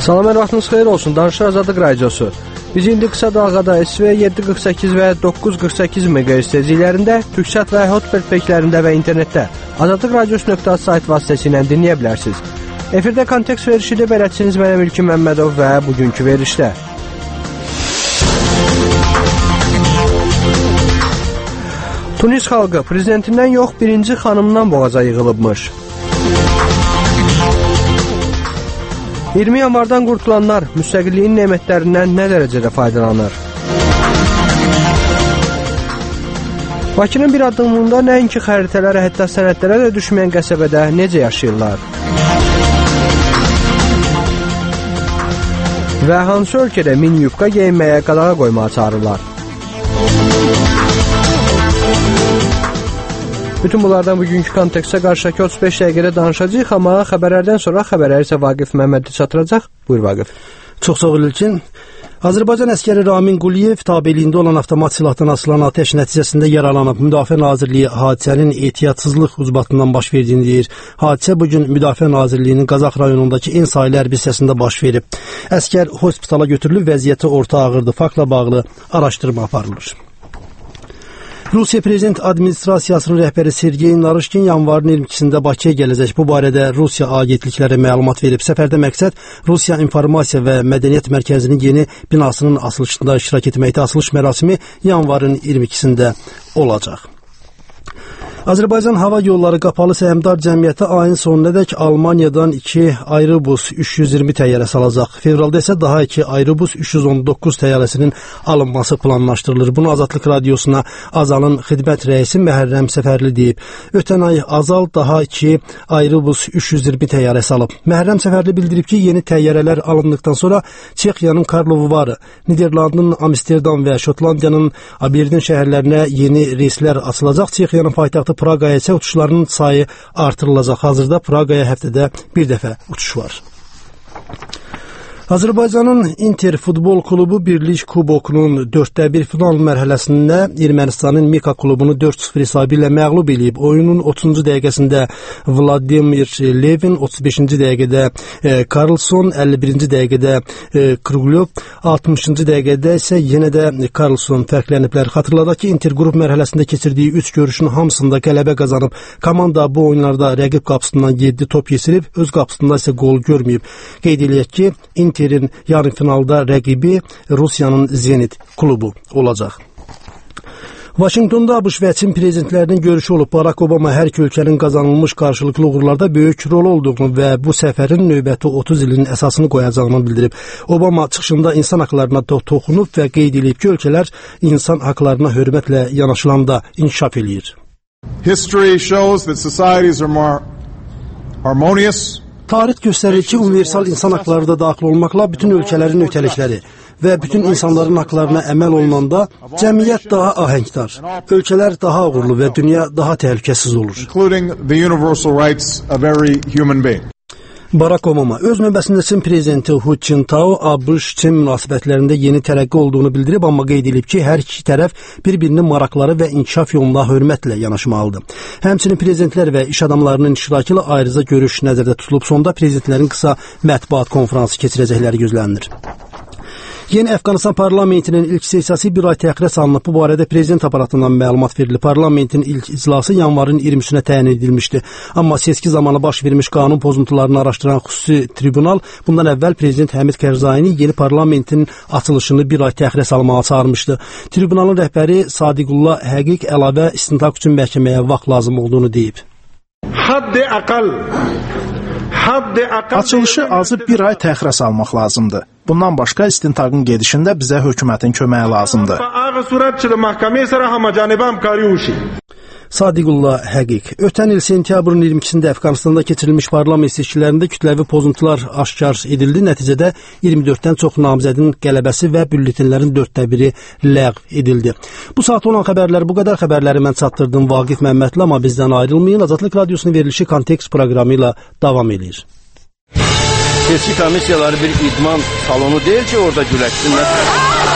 Salam, hər vaxtınız xeyir olsun. Danışır Azadlıq Radiosu. Biz indi qısa dalğada SV 748 və 948 MHz tezliklərində, Türksat və Hotbird peklərində və internetdə azadlıqradiosu.az sayt vasitəsilə dinləyə bilərsiniz. Efirdə kontekst verişidir, bələdçiniz mənəm İlkin Məmmədov və bugünkü verişdə. Tunis xalqı prezidentindən yox, birinci xanımdan boğaza yığılıbmış. 20 yanvardan qurtulanlar müstəqilliyin nemətlərindən nə dərəcədə faydalanır? Bakının bir addımlığında nəinki xəritələrə, hətta sənədlərə də düşməyən qəsəbədə necə yaşayırlar? Və hansı ölkədə mini yubka geyinməyə qadağa qoymağa çağırırlar? Bütün bunlardan bugünkü kontekstə qarşıdakı 35 dəqiqədə danışacağıq, amma xəbərlərdən sonra xəbərləri isə Vaqif Məmmədli çatdıracaq. Buyur Vaqif. Çox sağ ol İlkin. Azərbaycan əskəri Ramin Quliyev tabeliyində olan avtomat silahdan asılan atəş nəticəsində yaralanıb. Müdafiə Nazirliyi hadisənin ehtiyatsızlıq ucbatından baş verdiyini deyir. Hadisə bugün Müdafiə Nazirliyinin Qazax rayonundakı en sayılı hərbi hissəsində baş verib. Əskər hospitala götürülüb, vəziyyəti orta ağırdır. Faktla bağlı araşdırma aparılır. Rusiya Prezident Administrasiyasının rəhbəri Sergey Narışkin yanvarın 22-sində Bakıya gələcək. Bu barədə Rusiya agentlikləri məlumat verib. Səfərdə məqsəd Rusiya İnformasiya və Mədəniyyət Mərkəzinin yeni binasının açılışında iştirak etməkdə. Açılış mərasimi yanvarın 22-sində olacaq. Azərbaycan Hava Yolları Qapalı Səhmdar Cəmiyyəti ayın sonunadək Almaniyadan 2 Airbus 320 təyyarəsi alacaq. Fevralda isə daha 2 Airbus 319 təyyarəsinin alınması planlaşdırılır. Bunu Azadlıq Radiosuna Azalın xidmət rəisi Məhərrəm Səfərli deyib. Ötən ay Azal daha 2 Airbus 320 təyyarəsi alıb. Məhərrəm Səfərli bildirib ki, yeni təyyarələr alındıqdan sonra Çexiyanın Karlovu Varı, Niderlandın Amsterdam və Şotlandiyanın Aberdeen şəhərlərinə yeni reyslər açılacaq. Çexiyanın paytaxtı Praqaya isə uçuşların sayı artırılacaq. Hazırda Praqaya həftədə bir dəfə uçuş var. Azərbaycanın Inter futbol klubu Birlik Kubokunun 4-1 final mərhələsində Ermənistanın Mika klubunu 4-0 hesabı ilə məğlub edib. Oyunun 30-cu dəqiqəsində Vladimir Levin, 35-ci dəqiqədə Karlson, 51-ci dəqiqədə Kruglyov, 60-cı dəqiqədə isə yenə də Karlson fərqləniblər. Xatırladaq ki, Inter qrup mərhələsində keçirdiyi 3 görüşün hamısında qələbə qazanıb. Komanda bu oyunlarda rəqib qapısından 7 top yesirib, öz qapısında isə qol görməyib. Qeyd eləyək ki, Inter'in yarı finalda rəqibi Rusiyanın Zenit klubu olacaq. Vaşinqtonda ABŞ və Çin prezidentlərinin görüşü olub. Barack Obama hər iki ölkənin qazanılmış qarşılıqlı uğurlarda böyük rol olduğunu və bu səfərin növbəti 30 ilin əsasını qoyacağını bildirib. Obama çıxışında insan haqlarına toxunub və qeyd edib ki, ölkələr insan haqlarına hörmətlə yanaşılanda inkişaf eləyir. History shows that societies are more harmonious. Tarix göstərir ki, universal insan haqları da daxil olmaqla bütün ölkələrin ötəlikləri və bütün insanların haqlarına əməl olunanda cəmiyyət daha ahəngdar, ölkələr daha uğurlu və dünya daha təhlükəsiz olur. Barack Obama öz növbəsində Çin prezidenti Hu Jintao ABŞ-Çin münasibətlərində yeni tərəqqi olduğunu bildirib, amma qeyd edib ki, hər iki tərəf bir-birinin maraqları və inkişaf yoluna hörmətlə yanaşmalıdır. Həmçinin prezidentlər və iş adamlarının iştirakı ilə ayrıca görüş nəzərdə tutulub. Sonda prezidentlərin qısa mətbuat konfransı keçirəcəkləri gözlənilir. Yeni Əfqanistan parlamentinin ilk sessiyası bir ay təxirə salınıb. Bu barədə prezident aparatından məlumat verilib. Parlamentin ilk iclası yanvarın 20-sinə təyin edilmişdi. Amma seçki zamanı baş vermiş qanun pozuntularını araşdıran xüsusi tribunal bundan əvvəl prezident Həmid Kərzayini yeni parlamentin açılışını bir ay təxirə salmağa çağırmışdı. Tribunalın rəhbəri Sadiqullah Həqiq əlavə istintaq üçün məhkəməyə vaxt lazım olduğunu deyib. Açılışı azı bir ay təxirə salmaq lazımdır. Bundan başqa istintaqın gedişində bizə hökumətin köməyi lazımdır. Sadiqullah Həqiq. Ötən il sentyabrın 22-sində Əfqanistanda keçirilmiş parlament seçkilərində kütləvi pozuntular aşkar edildi. Nəticədə 24-dən çox namizədin qələbəsi və bülletenlərin 1/4 ləğv edildi. Bu saat olan xəbərlər bu qədər. Xəbərləri mən çatdırdım Vaqif Məmmədli, amma bizdən ayrılmayın. Azadlıq Radiosunun verilişi Kontekst proqramı ilə davam edir. Seçki komissiyaları bir idman salonu deyil ki, orada güləşsinlər.